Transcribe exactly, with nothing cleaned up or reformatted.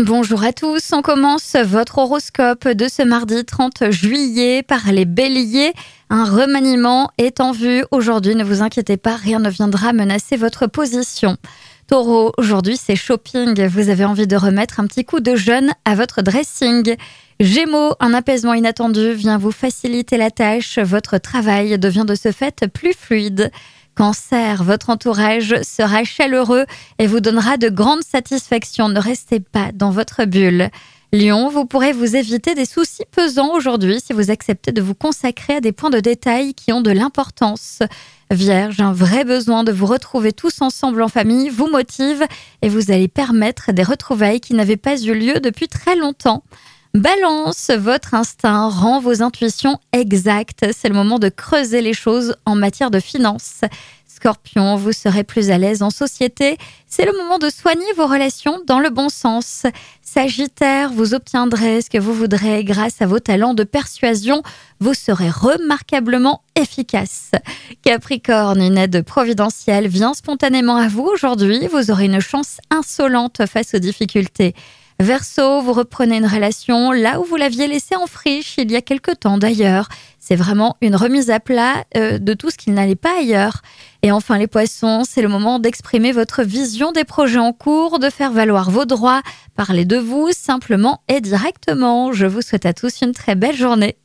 Bonjour à tous, on commence votre horoscope de ce mardi trente juillet par les béliers. Un remaniement est en vue aujourd'hui, ne vous inquiétez pas, rien ne viendra menacer votre position. Taureau, aujourd'hui c'est shopping, vous avez envie de remettre un petit coup de jeune à votre dressing. Gémeaux, un apaisement inattendu vient vous faciliter la tâche, votre travail devient de ce fait plus fluide. Cancer, votre entourage sera chaleureux et vous donnera de grandes satisfactions. Ne restez pas dans votre bulle. Lion, vous pourrez vous éviter des soucis pesants aujourd'hui si vous acceptez de vous consacrer à des points de détail qui ont de l'importance. Vierge, un vrai besoin de vous retrouver tous ensemble en famille vous motive et vous allez permettre des retrouvailles qui n'avaient pas eu lieu depuis très longtemps. Balance, votre instinct rend vos intuitions exactes. C'est le moment de creuser les choses en matière de finances. Scorpion, vous serez plus à l'aise en société. C'est le moment de soigner vos relations dans le bon sens. Sagittaire, vous obtiendrez ce que vous voudrez grâce à vos talents de persuasion. Vous serez remarquablement efficace. Capricorne, une aide providentielle vient spontanément à vous aujourd'hui. Vous aurez une chance insolente face aux difficultés. Verseau, vous reprenez une relation là où vous l'aviez laissée en friche il y a quelque temps d'ailleurs. C'est vraiment une remise à plat euh, de tout ce qui n'allait pas ailleurs. Et enfin les poissons, c'est le moment d'exprimer votre vision des projets en cours, de faire valoir vos droits, parler de vous simplement et directement. Je vous souhaite à tous une très belle journée.